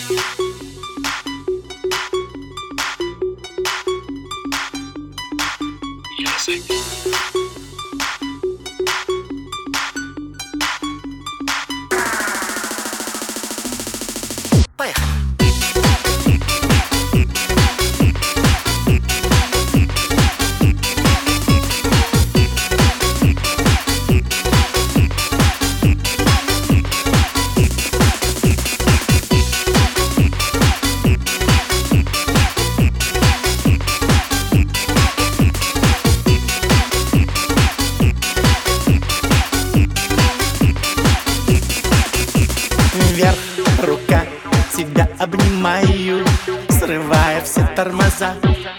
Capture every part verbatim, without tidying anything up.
Вверх рука, тебя обнимаю, срывая все тормоза.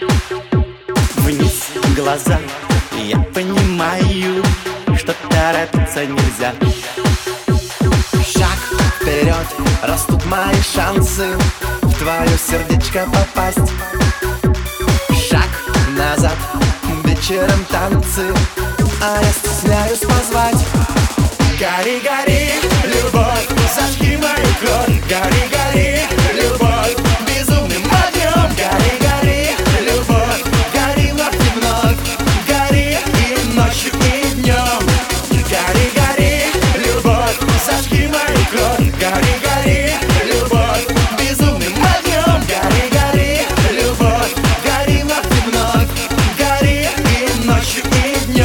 Вниз глаза, я понимаю, что торопиться нельзя. Шаг вперед, растут мои шансы в твое сердечко попасть. Шаг назад, вечером танцы, а я стесняюсь позвать. Гори, гори, любовь, зажги мою кровь. Гори, гори, любовь, безумным огнем. Гори, гори, любовь, гори вновь и вновь. Гори и ночью, и днем. Гори, гори, любовь, зажги мою кровь. Гори, гори, любовь, безумным огнем. Гори, гори, любовь, гори вновь и вновь. Гори и ночью, и днем.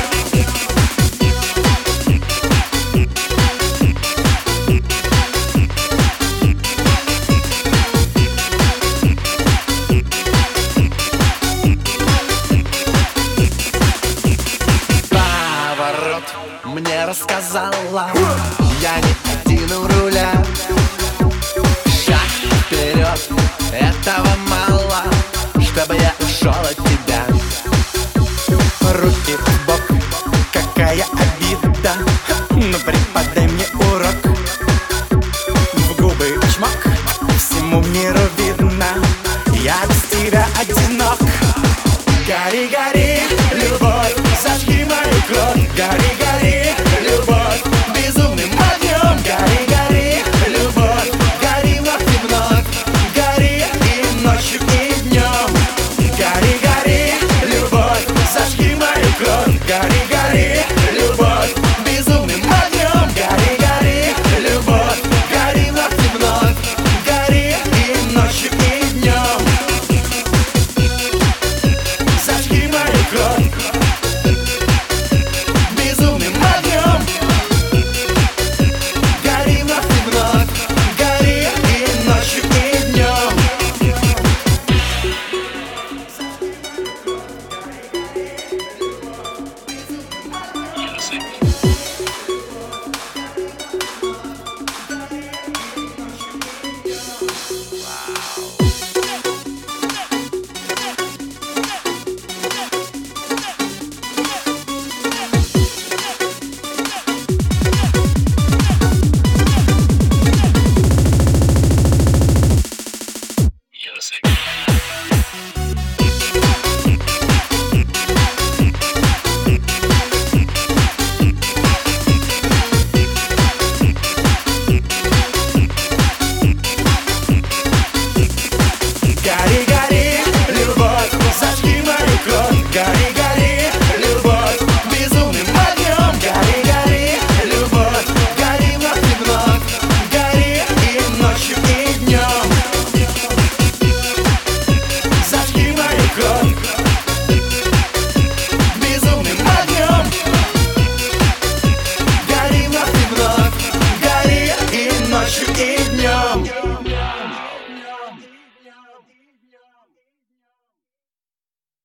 Мне рассказала, я не один у руля. Шаг вперед, этого мало, чтобы я ушел от тебя. Руки в бок, какая обида, ну преподай мне урок. В губы чмок, всему миру видно, я без тебя одинок. Гори, гори, любовь, зажги мою кровь. Гори, гори, любовь, безумным огнем. Гори, гори, любовь, гори вновь и вновь. Гори и ночью, и днем. Гори, гори, любовь, зажги мою кровь. Гори, гори, любовь, безумным огнем. Гори, гори, любовь, гори вновь и вновь. Гори и ночью, и днем. Зажги мою кровь безумным огнем. Гори вновь и вновь. Гори и ночью, и днем. Гори, гори, любовь, зажги мою кровь. Гори,